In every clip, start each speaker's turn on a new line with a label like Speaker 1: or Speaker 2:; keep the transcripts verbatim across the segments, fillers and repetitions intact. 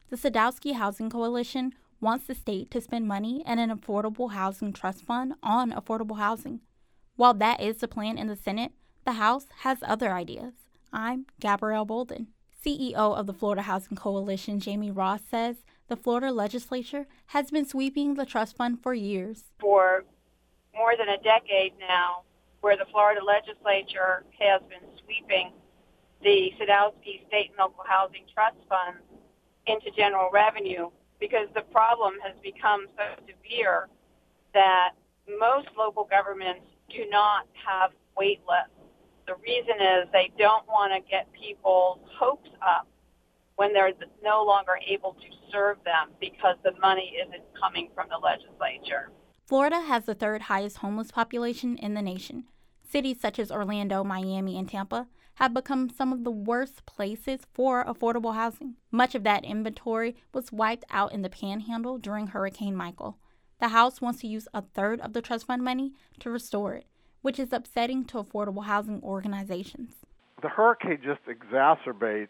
Speaker 1: The Sadowski Housing Coalition wants the state to spend money in an affordable housing trust fund on affordable housing. While that is the plan in the Senate, the House has other ideas. I'm Gabrielle Bolden. C E O of the Florida Housing Coalition, Jamie Ross, says the Florida legislature has been sweeping the trust fund for years.
Speaker 2: For more than a decade now, where the Florida legislature has been sweeping the Sadowski State and Local Housing Trust Funds into general revenue, because the problem has become so severe that most local governments do not have wait lists. The reason is they don't want to get people's hopes up when they're no longer able to serve them because the money isn't coming from the legislature.
Speaker 1: Florida has the third highest homeless population in the nation. Cities such as Orlando, Miami, and Tampa have become some of the worst places for affordable housing. Much of that inventory was wiped out in the Panhandle during Hurricane Michael. The House wants to use a third of the trust fund money to restore it, which is upsetting to affordable housing organizations.
Speaker 3: The hurricane just exacerbates,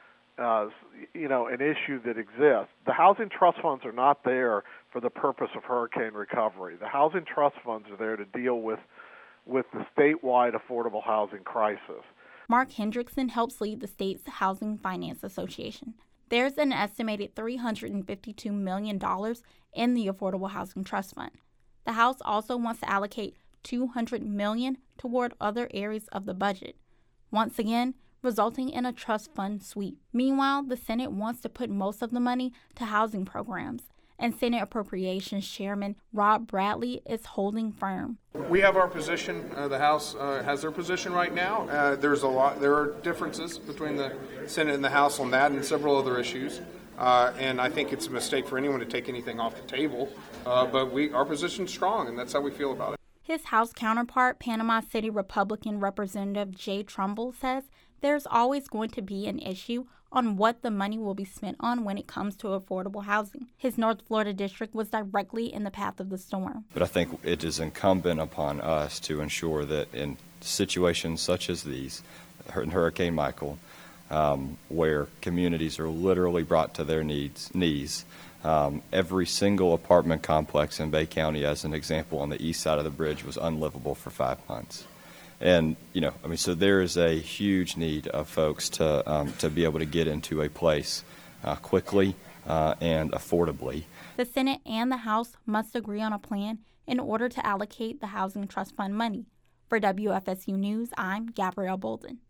Speaker 3: uh, you know, an issue that exists. The housing trust funds are not there for the purpose of hurricane recovery. The housing trust funds are there to deal with, with the statewide affordable housing crisis.
Speaker 1: Mark Hendrickson helps lead the state's Housing Finance Association. There's an estimated three hundred fifty-two million dollars in the Affordable Housing Trust Fund. The House also wants to allocate two hundred million dollars toward other areas of the budget, once again resulting in a trust fund sweep. Meanwhile, the Senate wants to put most of the money to housing programs, and Senate Appropriations Chairman Rob Bradley is holding firm.
Speaker 4: We have our position. Uh, the House uh, has their position right now. Uh, there's a lot. There are differences between the Senate and the House on that and several other issues. Uh, and I think it's a mistake for anyone to take anything off the table. Uh, but we, our position's strong, and that's how we feel about it.
Speaker 1: His House counterpart, Panama City Republican Representative Jay Trumbull, says there's always going to be an issue on what the money will be spent on when it comes to affordable housing. His North Florida district was directly in the path of the storm.
Speaker 5: But I think it is incumbent upon us to ensure that in situations such as these, in Hurricane Michael, um, where communities are literally brought to their needs, knees, um, every single apartment complex in Bay County, as an example, on the east side of the bridge was unlivable for five months. And, you know, I mean, so there is a huge need of folks to um, to be able to get into a place uh, quickly uh, and affordably.
Speaker 1: The Senate and the House must agree on a plan in order to allocate the Housing Trust Fund money. For W F S U News, I'm Gabrielle Bolden.